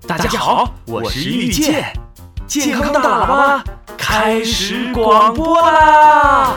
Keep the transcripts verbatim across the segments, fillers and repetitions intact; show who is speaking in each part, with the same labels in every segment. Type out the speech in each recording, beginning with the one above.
Speaker 1: 大家好，我是遇见，健康大喇叭开始广播啦！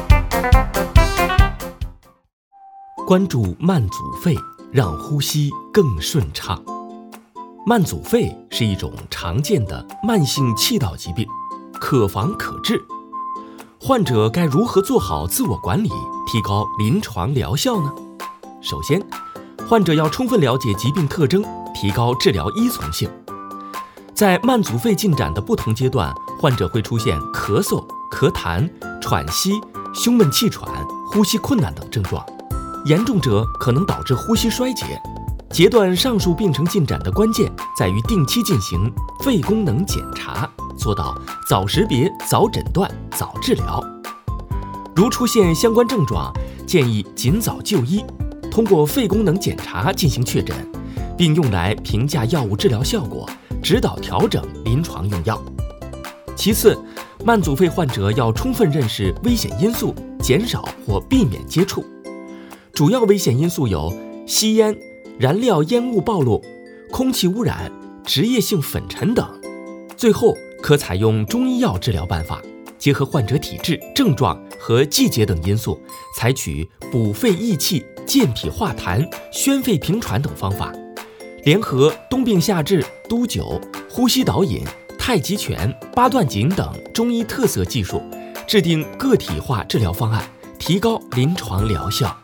Speaker 2: 关注慢阻肺，让呼吸更顺畅。慢阻肺是一种常见的慢性气道疾病，可防可治。患者该如何做好自我管理，提高临床疗效呢？首先，患者要充分了解疾病特征，提高治疗依从性。在慢阻肺进展的不同阶段，患者会出现咳嗽、咳痰、喘息、胸闷气喘、呼吸困难等症状，严重者可能导致呼吸衰竭。截断上述病程进展的关键在于定期进行肺功能检查，做到早识别、早诊断、早治疗。如出现相关症状，建议尽早就医，通过肺功能检查进行确诊，并用来评价药物治疗效果，指导调整临床用药。其次，慢阻肺患者要充分认识危险因素，减少或避免接触。主要危险因素有吸烟、燃料烟雾暴露、空气污染、职业性粉尘等。最后，可采用中医药治疗办法，结合患者体质、症状和季节等因素，采取补肺益气、健脾化痰、宣肺平喘等方法，联合冬病夏治、督灸、呼吸导引、太极拳、八段锦等中医特色技术，制定个体化治疗方案，提高临床疗效。